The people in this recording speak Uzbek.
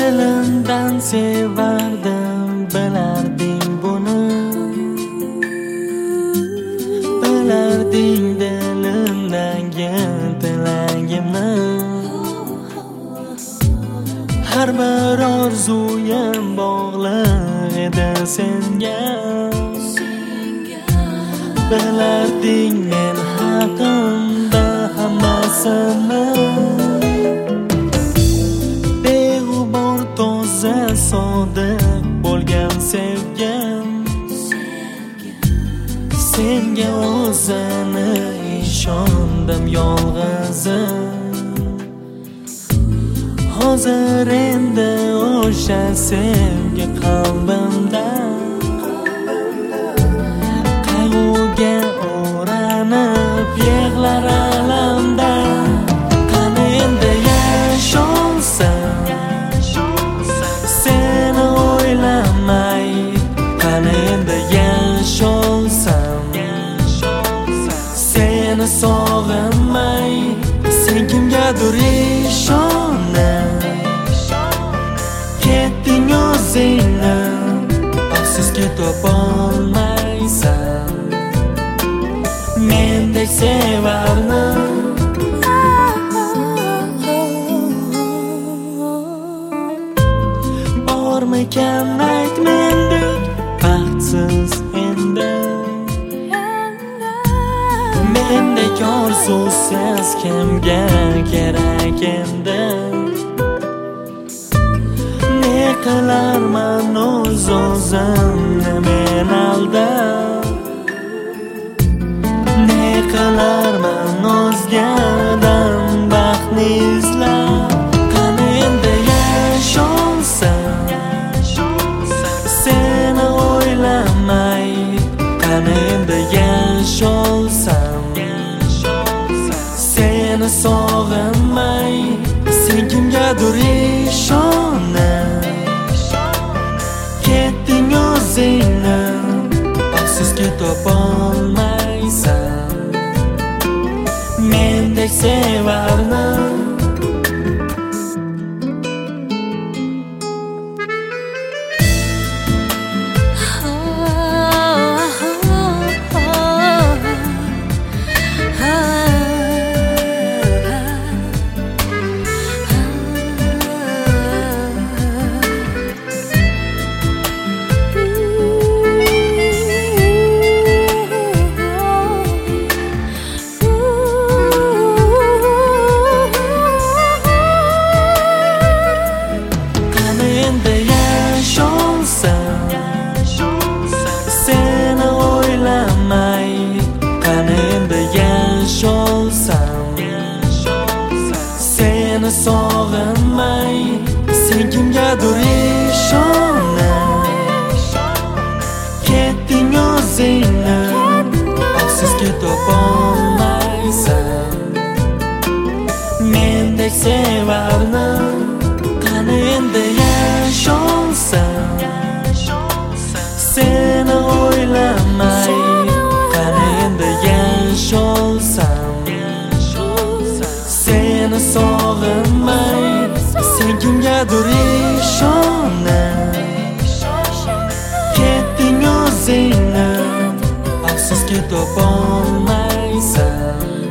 Dilimdan sevardim, bilarding buni. Bilarding dilimdagi tilagimni. Har bir orzuyim bog'liq edi senga. Bilarding men haqimda hammasini. Beg'ubor toza sodiq bo'lgan sevgim. Senga o'zini ishondim yolg'izim. Hozir endi o'sha sevgi qalbimda qayg'uga o'ranib yig'lar alamda. Qani endi yasholsam seni o'ylamay, qani endi yasholsam seni sog'inmay. Sen kimgadir ishonib ketding o'zingni, afsuski topolmaysan mendek sevarni. Bormikan ayt mendek baxtsiz endi, mendek orzusiz kimga kerak endi. Ne qilarman o'z-o'zimni men aldab, ne qilarman o'zgadan baxtni izlab. Qani endi yasholsam seni o'ylamay, qani endi yasholsam seni sog'inmay. Sen kimgadir ishonib ketding o'zingni, afsuski topolmaysan mendek sevarni. Seni o'ylamay, qani endi yasholsam seni sog'inmay. Sen kimgadir ishonib ketding o'zingni, afsuski topolmaysan mendek sevarni. Qani endi yasholsam seni o'ylamay, qani endi yasholsam seni sog'inmay. Sen kimgadir ishonib ketding o'zingni, afsuski topolmaysan